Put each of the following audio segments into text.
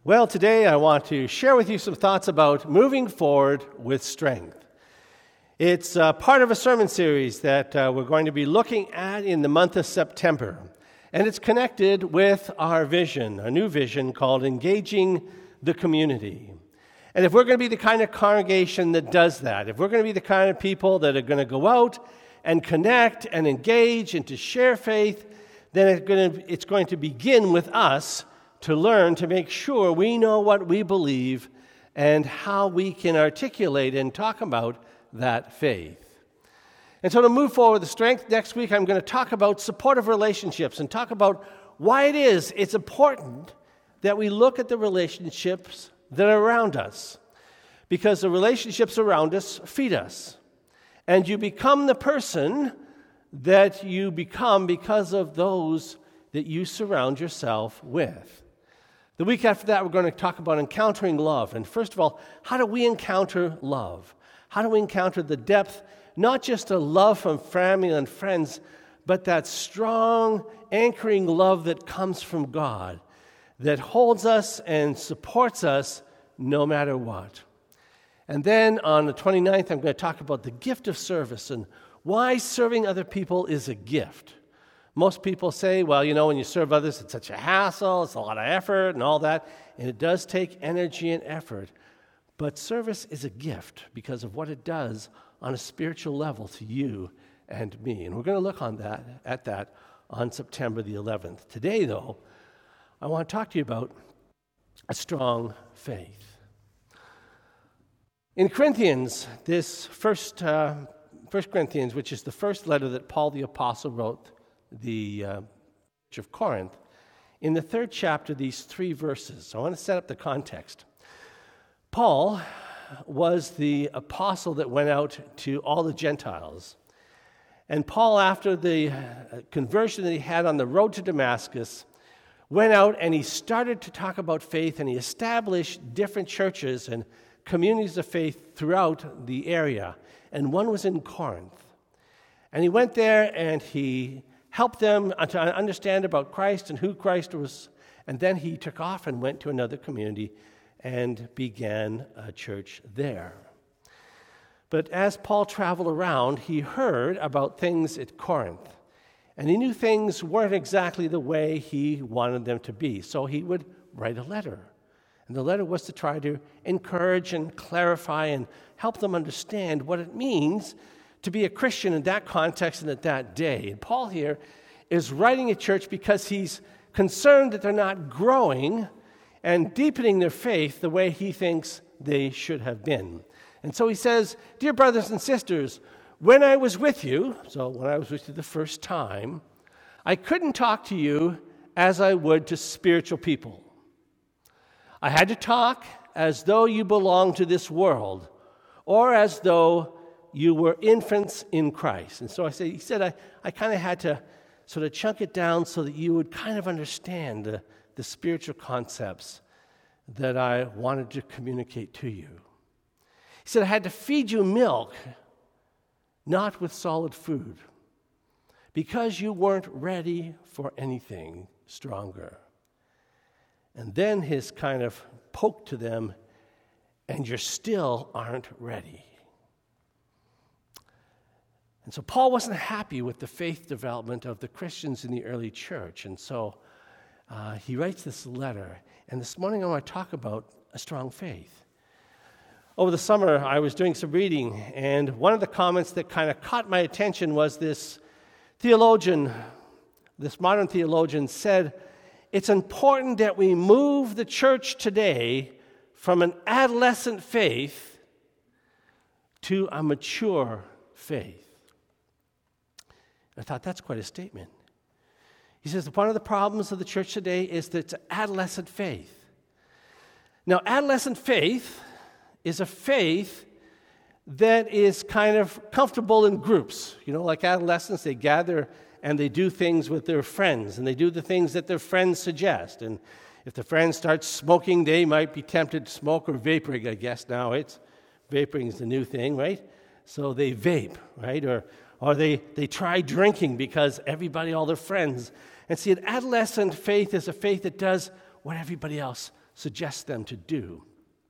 Well, today I want to share with you some thoughts about moving forward with strength. It's part of a sermon series that we're going to be looking at in the month of September. And it's connected with our vision, a new vision called Engaging the Community. And if we're going to be the kind of congregation that does that, if we're going to be the kind of people that are going to go out and connect and engage and to share faith, then it's going to begin with us to learn to make sure we know what we believe and how we can articulate and talk about that faith. And so to move forward with strength, next week I'm going to talk about supportive relationships and talk about why it's important that we look at the relationships that are around us. Because the relationships around us feed us. And you become the person that you become because of those that you surround yourself with. The week after that, we're going to talk about encountering love. And first of all, how do we encounter love? How do we encounter the depth, not just a love from family and friends, but that strong, anchoring love that comes from God, that holds us and supports us no matter what. And then on the 29th, I'm going to talk about the gift of service and why serving other people is a gift. Most people say, well, when you serve others, it's such a hassle, it's a lot of effort and all that, and it does take energy and effort. But service is a gift because of what it does on a spiritual level to you and me. And we're going to look at that on September the 11th. Today, though, I want to talk to you about a strong faith. In Corinthians, this First Corinthians, which is the first letter that Paul the Apostle wrote the Church of Corinth, in the 3rd chapter, these 3 verses. So I want to set up the context. Paul was the apostle that went out to all the Gentiles. And Paul, after the conversion that he had on the road to Damascus, went out and he started to talk about faith, and he established different churches and communities of faith throughout the area. And one was in Corinth. And he went there and he helped them to understand about Christ and who Christ was. And then he took off and went to another community and began a church there. But as Paul traveled around, he heard about things at Corinth. And he knew things weren't exactly the way he wanted them to be. So he would write a letter. And the letter was to try to encourage and clarify and help them understand what it means to be a Christian in that context and at that day. And Paul here is writing a church because he's concerned that they're not growing and deepening their faith the way he thinks they should have been. And so he says, "Dear brothers and sisters, when I was with you," so when I was with you the first time, "I couldn't talk to you as I would to spiritual people. I had to talk as though you belonged to this world, or as though you were infants in Christ." And so he said, I kind of had to sort of chunk it down so that you would kind of understand the spiritual concepts that I wanted to communicate to you. He said, I had to feed you milk, not with solid food, because you weren't ready for anything stronger. And then his kind of poke to them, and you still aren't ready. And so Paul wasn't happy with the faith development of the Christians in the early church. And so he writes this letter. And this morning I want to talk about a strong faith. Over the summer, I was doing some reading, and one of the comments that kind of caught my attention was this modern theologian said, "It's important that we move the church today from an adolescent faith to a mature faith." I thought, that's quite a statement. He says, one of the problems of the church today is that it's adolescent faith. Now, adolescent faith is a faith that is kind of comfortable in groups. Like adolescents, they gather and they do things with their friends, and they do the things that their friends suggest. And if the friends start smoking, they might be tempted to smoke, or vaporing, I guess now. Vaporing is the new thing, right? So they vape, right? Or they try drinking because everybody, all their friends. And see, an adolescent faith is a faith that does what everybody else suggests them to do.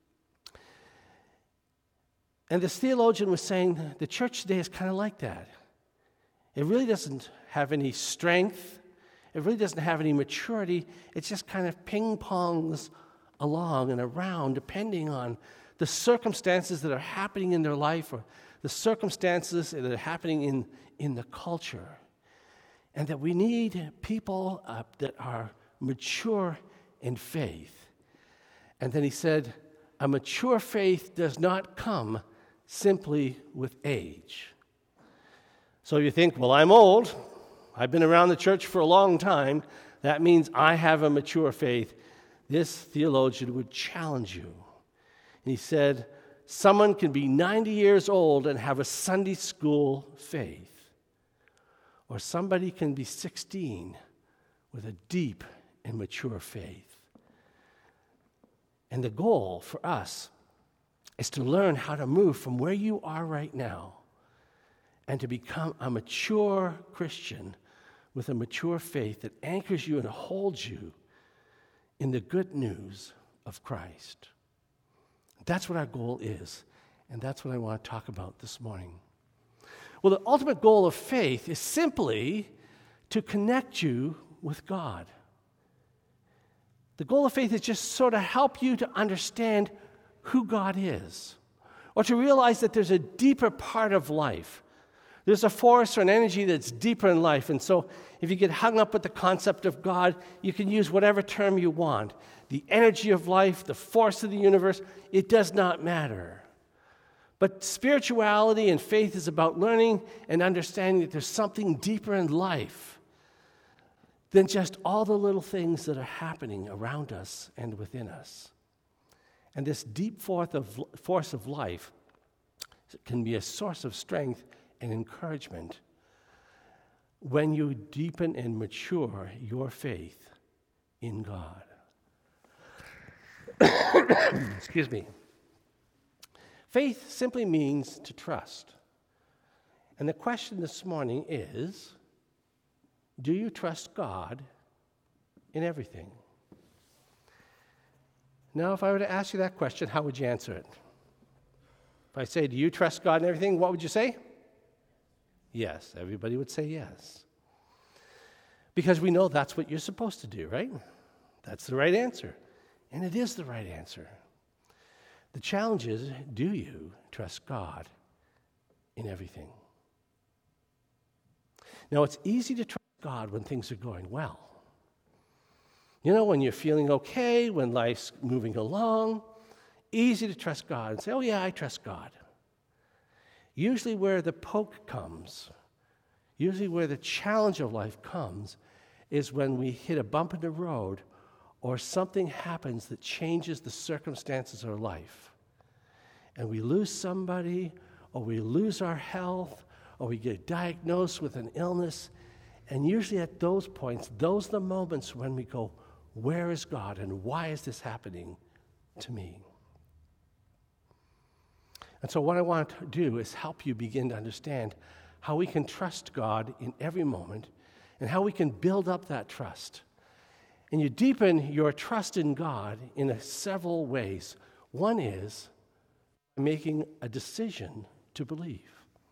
And this theologian was saying the church today is kind of like that. It really doesn't have any strength. It really doesn't have any maturity. It just kind of ping-pongs along and around depending on the circumstances that are happening in their life or the circumstances that are happening in the culture. And that we need people that are mature in faith. And then he said, a mature faith does not come simply with age. So you think, well, I'm old. I've been around the church for a long time. That means I have a mature faith. This theologian would challenge you. And he said, someone can be 90 years old and have a Sunday school faith. Or somebody can be 16 with a deep and mature faith. And the goal for us is to learn how to move from where you are right now and to become a mature Christian with a mature faith that anchors you and holds you in the good news of Christ. That's what our goal is, and that's what I want to talk about this morning. Well, the ultimate goal of faith is simply to connect you with God. The goal of faith is just sort of help you to understand who God is, or to realize that there's a deeper part of life. There's a force or an energy that's deeper in life, and so if you get hung up with the concept of God, you can use whatever term you want. The energy of life, the force of the universe, it does not matter. But spirituality and faith is about learning and understanding that there's something deeper in life than just all the little things that are happening around us and within us. And this deep force of life can be a source of strength and encouragement when you deepen and mature your faith in God. Excuse me. Faith simply means to trust. And the question this morning is, do you trust God in everything? Now, if I were to ask you that question, how would you answer it? If I say, do you trust God in everything, what would you say? Yes, everybody would say yes. Because we know that's what you're supposed to do, right? That's the right answer. And it is the right answer. The challenge is, do you trust God in everything? Now, it's easy to trust God when things are going well. You know, when you're feeling okay, when life's moving along, easy to trust God and say, oh yeah, I trust God. Usually where the poke comes, usually where the challenge of life comes, is when we hit a bump in the road or something happens that changes the circumstances of our life. And we lose somebody, or we lose our health, or we get diagnosed with an illness. And usually at those points, those are the moments when we go, where is God and why is this happening to me? And so what I want to do is help you begin to understand how we can trust God in every moment and how we can build up that trust. And you deepen your trust in God in several ways. One is making a decision to believe.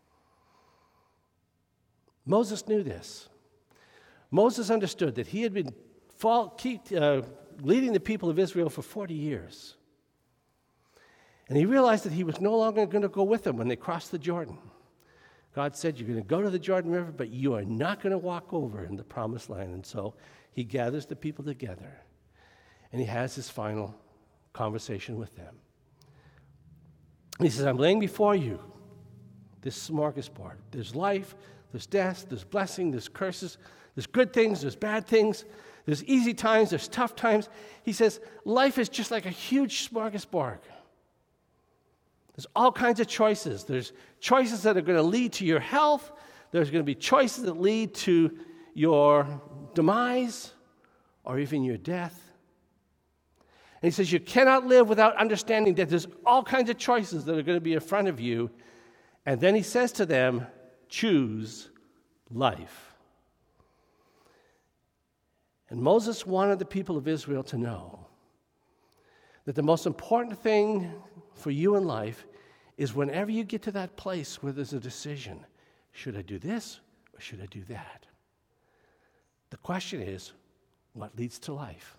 Moses knew this. Moses understood that he had been leading the people of Israel for 40 years. And he realized that he was no longer going to go with them when they crossed the Jordan. God said, you're going to go to the Jordan River, but you are not going to walk over in the promised land. And so he gathers the people together, and he has his final conversation with them. He says, I'm laying before you this smorgasbord. There's life, there's death, there's blessing, there's curses, there's good things, there's bad things, there's easy times, there's tough times. He says, life is just like a huge smorgasbord. There's all kinds of choices. There's choices that are going to lead to your health. There's going to be choices that lead to your demise or even your death. And he says you cannot live without understanding that there's all kinds of choices that are going to be in front of you. And then he says to them, choose life. And Moses wanted the people of Israel to know that the most important thing for you in life is whenever you get to that place where there's a decision, should I do this or should I do that? The question is, what leads to life?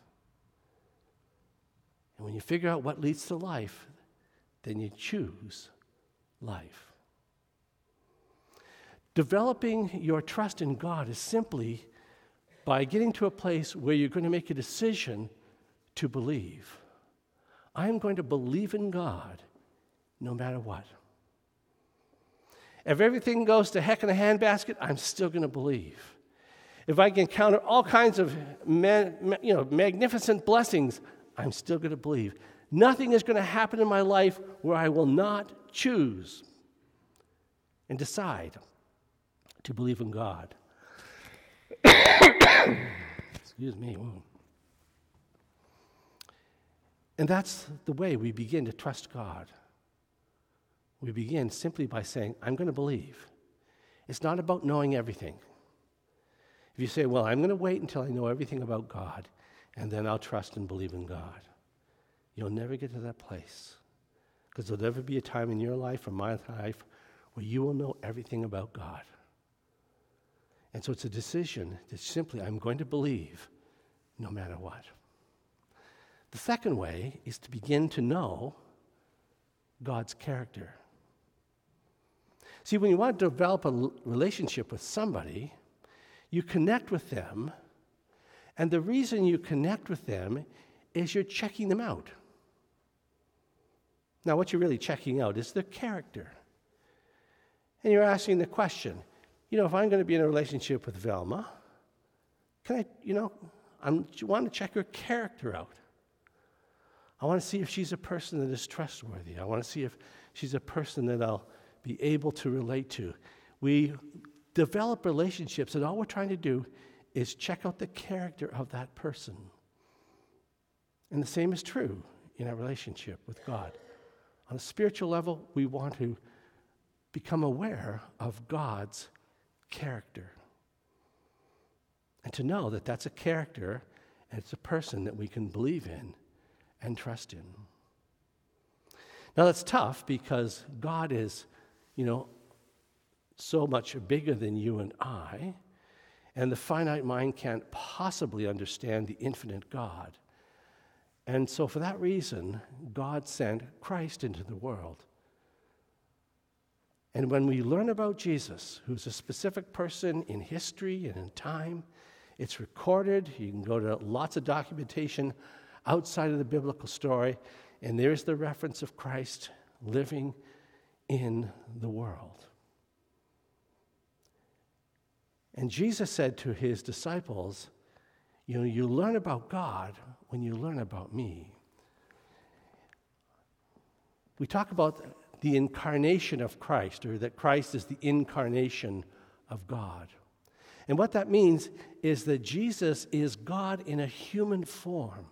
And when you figure out what leads to life, then you choose life. Developing your trust in God is simply by getting to a place where you're going to make a decision to believe. I am going to believe in God no matter what. If everything goes to heck in a handbasket, I'm still going to believe. If I can encounter all kinds of magnificent blessings, I'm still going to believe. Nothing is going to happen in my life where I will not choose and decide to believe in God. Excuse me. And that's the way we begin to trust God. We begin simply by saying, I'm going to believe. It's not about knowing everything. If you say, well, I'm going to wait until I know everything about God, and then I'll trust and believe in God, you'll never get to that place. Because there'll never be a time in your life or my life where you will know everything about God. And so it's a decision that simply, I'm going to believe no matter what. The second way is to begin to know God's character. See, when you want to develop a relationship with somebody, you connect with them, and the reason you connect with them is you're checking them out. Now, what you're really checking out is their character. And you're asking the question, if I'm going to be in a relationship with Velma, I want to check her character out. I want to see if she's a person that is trustworthy. I want to see if she's a person that I'll be able to relate to. We develop relationships, and all we're trying to do is check out the character of that person. And the same is true in our relationship with God. On a spiritual level, we want to become aware of God's character. And to know that that's a character and it's a person that we can believe in and trust in. Now that's tough because God is, so much bigger than you and I, and the finite mind can't possibly understand the infinite God. And so for that reason, God sent Christ into the world. And when we learn about Jesus, who's a specific person in history and in time, it's recorded. You can go to lots of documentation outside of the biblical story, and there's the reference of Christ living in the world. And Jesus said to his disciples, you learn about God when you learn about me. We talk about the incarnation of Christ, or that Christ is the incarnation of God. And what that means is that Jesus is God in a human form.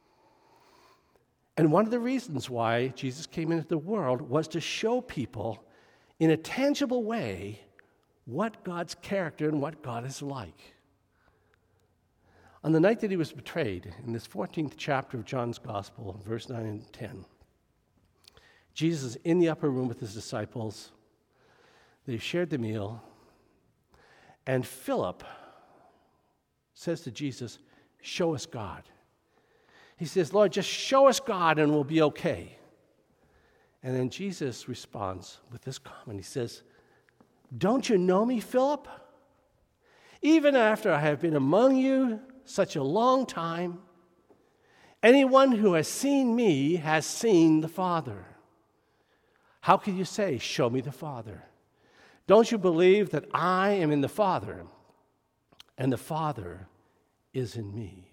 And one of the reasons why Jesus came into the world was to show people in a tangible way what God's character and what God is like. On the night that he was betrayed, in this 14th chapter of John's Gospel, verse 9 and 10, Jesus is in the upper room with his disciples. They've shared the meal. And Philip says to Jesus, show us God. He says, Lord, just show us God and we'll be okay. And then Jesus responds with this comment. He says, don't you know me, Philip? Even after I have been among you such a long time, anyone who has seen me has seen the Father. How can you say, show me the Father? Don't you believe that I am in the Father and the Father is in me?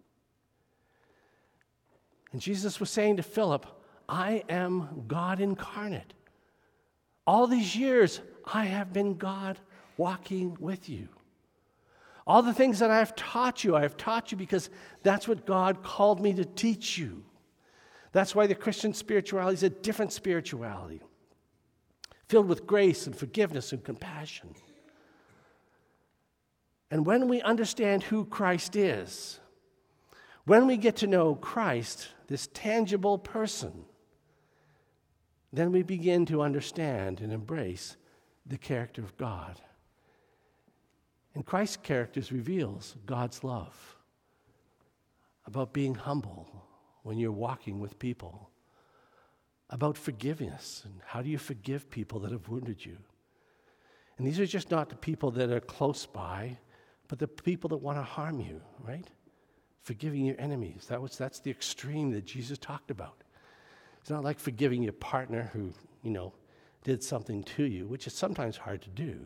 And Jesus was saying to Philip, I am God incarnate. All these years, I have been God walking with you. All the things that I have taught you because that's what God called me to teach you. That's why the Christian spirituality is a different spirituality, filled with grace and forgiveness and compassion. And when we understand who Christ is, when we get to know Christ, this tangible person, then we begin to understand and embrace the character of God. And Christ's character reveals God's love, about being humble when you're walking with people, about forgiveness and how do you forgive people that have wounded you. And these are just not the people that are close by, but the people that want to harm you, right? Forgiving your enemies. That's the extreme that Jesus talked about. It's not like forgiving your partner who, did something to you, which is sometimes hard to do,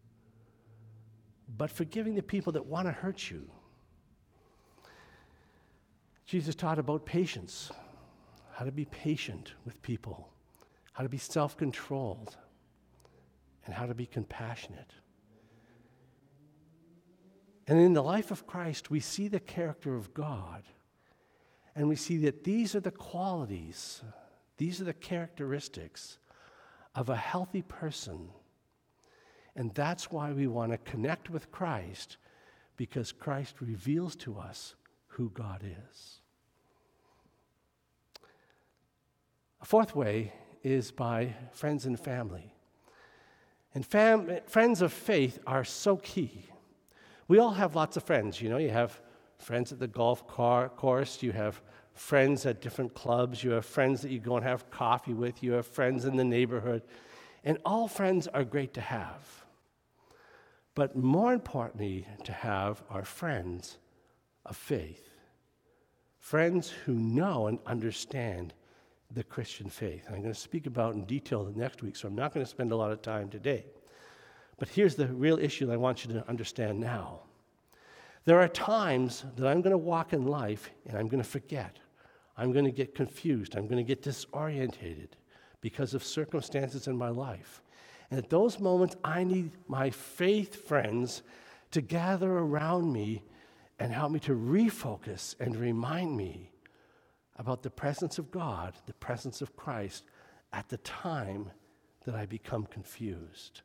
but forgiving the people that want to hurt you. Jesus taught about patience, how to be patient with people, how to be self-controlled, and how to be compassionate. And in the life of Christ, we see the character of God, and we see that these are the qualities, these are the characteristics of a healthy person. And that's why we want to connect with Christ, because Christ reveals to us who God is. A fourth way is by friends and family. And friends of faith are so key. We all have lots of friends. You have friends at the golf course, you have friends at different clubs, you have friends that you go and have coffee with, you have friends in the neighborhood, and all friends are great to have. But more importantly to have are friends of faith. Friends who know and understand the Christian faith. I'm going to speak about in detail next week, so I'm not going to spend a lot of time today. But here's the real issue that I want you to understand now. There are times that I'm going to walk in life and I'm going to forget. I'm going to get confused. I'm going to get disorientated because of circumstances in my life. And at those moments, I need my faith friends to gather around me and help me to refocus and remind me about the presence of God, the presence of Christ, at the time that I become confused.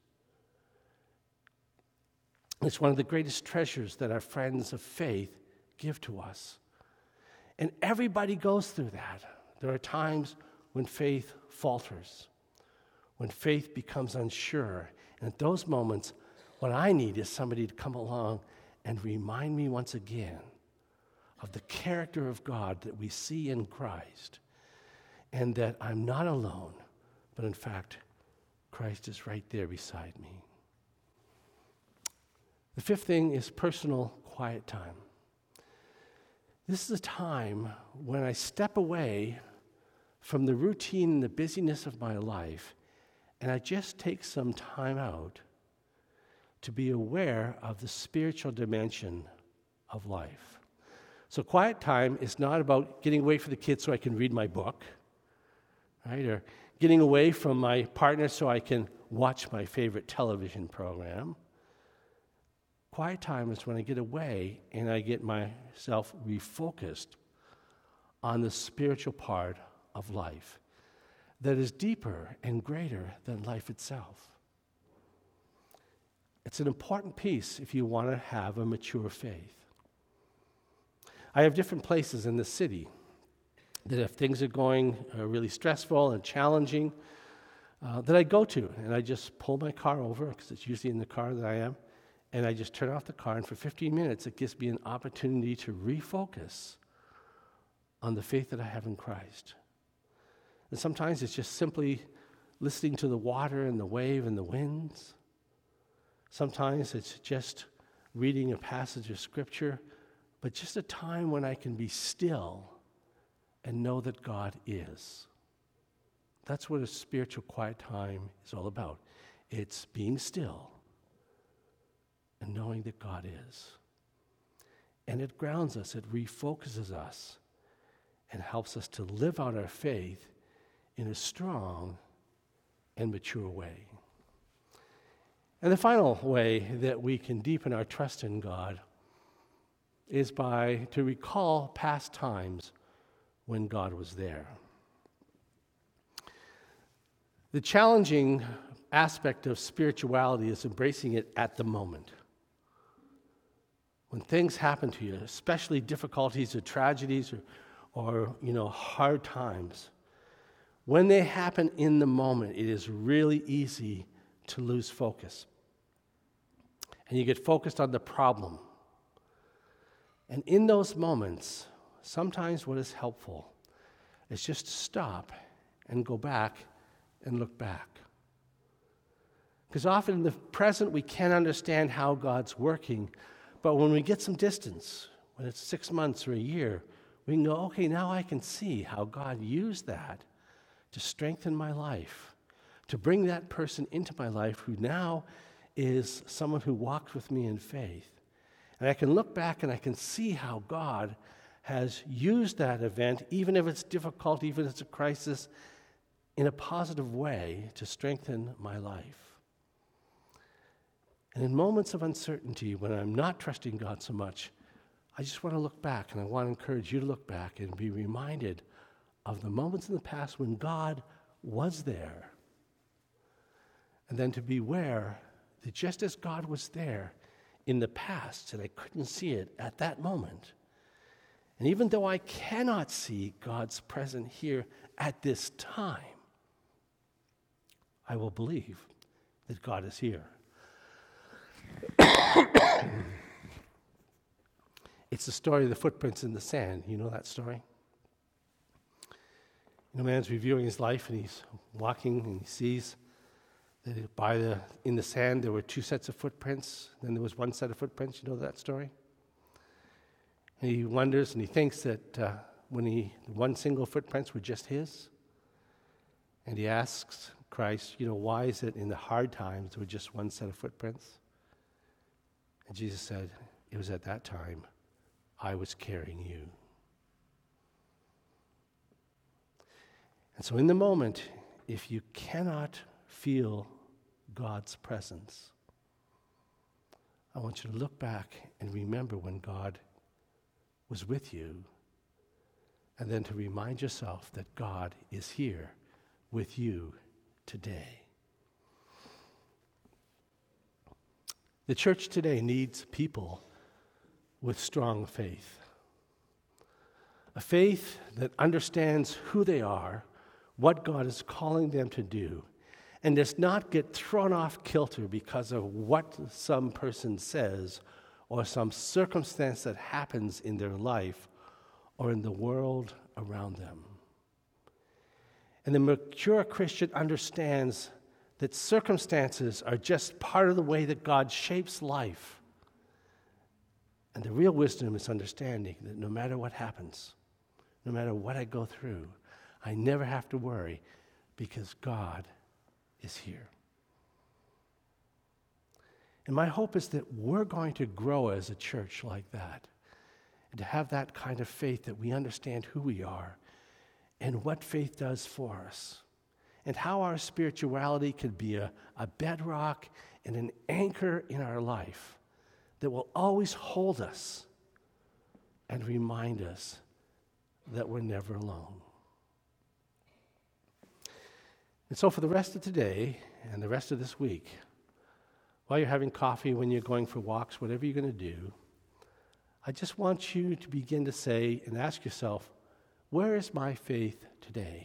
It's one of the greatest treasures that our friends of faith give to us. And everybody goes through that. There are times when faith falters, when faith becomes unsure. And at those moments, what I need is somebody to come along and remind me once again of the character of God that we see in Christ, and that I'm not alone, but in fact, Christ is right there beside me. The fifth thing is personal quiet time. This is a time when I step away from the routine and the busyness of my life, and I just take some time out to be aware of the spiritual dimension of life. So quiet time is not about getting away from the kids so I can read my book, right? Or getting away from my partner so I can watch my favorite television program. Quiet time is when I get away and I get myself refocused on the spiritual part of life that is deeper and greater than life itself. It's an important piece if you want to have a mature faith. I have different places in the city that if things are going really stressful and challenging, that I go to, and I just pull my car over, because it's usually in the car that I am, and I just turn off the car, and for 15 minutes it gives me an opportunity to refocus on the faith that I have in Christ. And sometimes it's just simply listening to the water and the wave and the winds. Sometimes it's just reading a passage of Scripture, but just a time when I can be still and know that God is. That's what a spiritual quiet time is all about. It's being still and knowing that God is. And it grounds us, it refocuses us, and helps us to live out our faith in a strong and mature way. And the final way that we can deepen our trust in God is to recall past times when God was there. The challenging aspect of spirituality is embracing it at the moment. When things happen to you, especially difficulties or tragedies or, hard times, when they happen in the moment, it is really easy to lose focus. And you get focused on the problem. And in those moments, sometimes what is helpful is just to stop and go back and look back. Because often in the present, we can't understand how God's working, but when we get some distance, when it's 6 months or a year, we can go, okay, now I can see how God used that to strengthen my life, to bring that person into my life who now is someone who walked with me in faith. And I can look back and I can see how God has used that event, even if it's difficult, even if it's a crisis, in a positive way to strengthen my life. And in moments of uncertainty, when I'm not trusting God so much, I just want to look back, and I want to encourage you to look back and be reminded of the moments in the past when God was there. And then to be aware that just as God was there in the past, and I couldn't see it at that moment, and even though I cannot see God's presence here at this time, I will believe that God is here. It's the story of the footprints in the sand. You know that story? Man's reviewing his life, and he's walking, and he sees that in the sand there were 2 sets of footprints. Then there was 1 set of footprints. You know that story? And he wonders, and he thinks that one single footprints were just his. And he asks Christ, why is it in the hard times there were just 1 set of footprints? And Jesus said, it was at that time I was carrying you. And so in the moment, if you cannot feel God's presence, I want you to look back and remember when God was with you, and then to remind yourself that God is here with you today. The church today needs people with strong faith. A faith that understands who they are, what God is calling them to do, and does not get thrown off kilter because of what some person says or some circumstance that happens in their life or in the world around them. And the mature Christian understands that circumstances are just part of the way that God shapes life. And the real wisdom is understanding that no matter what happens, no matter what I go through, I never have to worry because God is here. And my hope is that we're going to grow as a church like that, and to have that kind of faith that we understand who we are and what faith does for us, and how our spirituality could be a bedrock and an anchor in our life that will always hold us and remind us that we're never alone. And so for the rest of today and the rest of this week, while you're having coffee, when you're going for walks, whatever you're going to do, I just want you to begin to say and ask yourself, where is my faith today?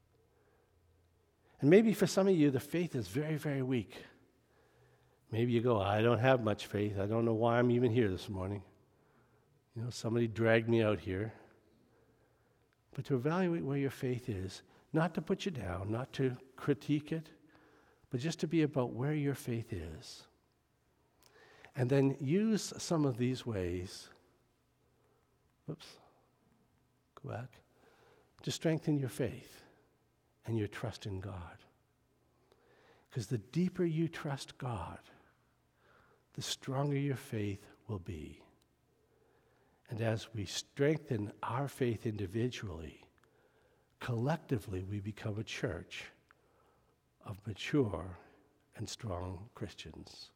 And maybe for some of you, the faith is very, very weak. Maybe you go, I don't have much faith. I don't know why I'm even here this morning. Somebody dragged me out here. But to evaluate where your faith is, not to put you down, not to critique it, but just to be about where your faith is. And then use some of these ways, go back, to strengthen your faith and your trust in God. Because the deeper you trust God, the stronger your faith will be. And as we strengthen our faith individually, collectively we become a church of mature and strong Christians.